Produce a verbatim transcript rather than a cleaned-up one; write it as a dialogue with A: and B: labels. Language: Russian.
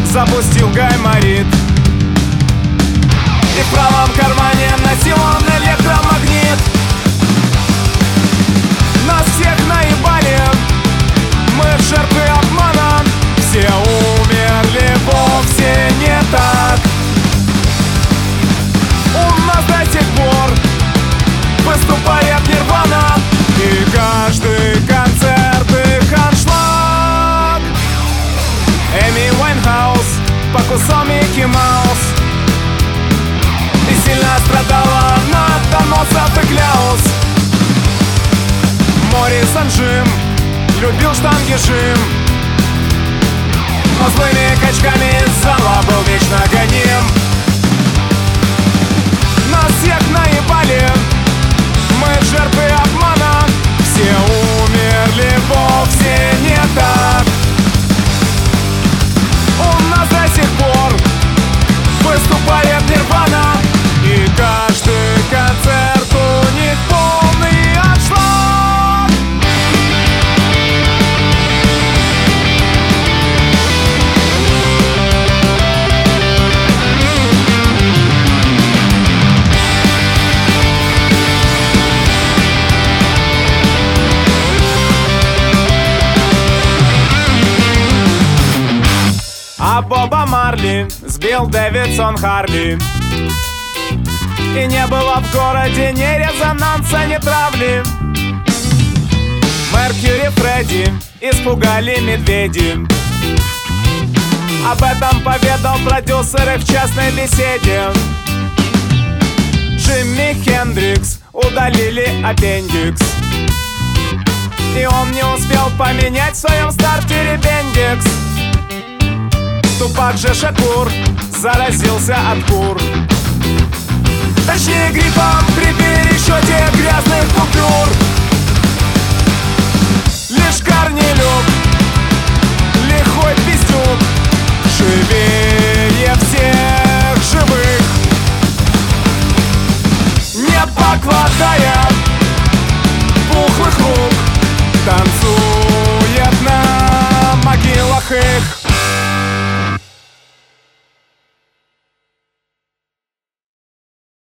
A: запустил гайморит. И в правом кармане носил он электромагнит. Нас всех наебали, мы жертвы обмана. Все умерли вовсе не так. У нас до сих пор выступает Нирвана, и каждый концерт их аншлаг. Эми Уайнхаус, по кусам Микки Маус, и сильно страдала на доносов и Кляус. Моррисон Джим любил штанги жим, но злыми качками из зала был вечно гоним. Нас всех наебали, мы жертвы обмана. Все умерли вовсе не так. У нас до сих пор выступает Нирвана, и каждый концерт у них полный аншлаг. А Боба Марли сбил Дэвидсон Харли, и не было в городе ни резонанса, ни травли. Меркьюри Фредди испугали медведи. Об этом поведал продюсеры в частной беседе. Джимми Хендрикс удалили аппендикс, и он не успел поменять в своем стартере бендикс. Тупак же Шакур заразился от кур, точнее гриппом при пересчете грязных купюр. Лишь Корнелюк, лихой пиздюк, живее всех живых, не покладая пухлых рук, танцует на могилах их.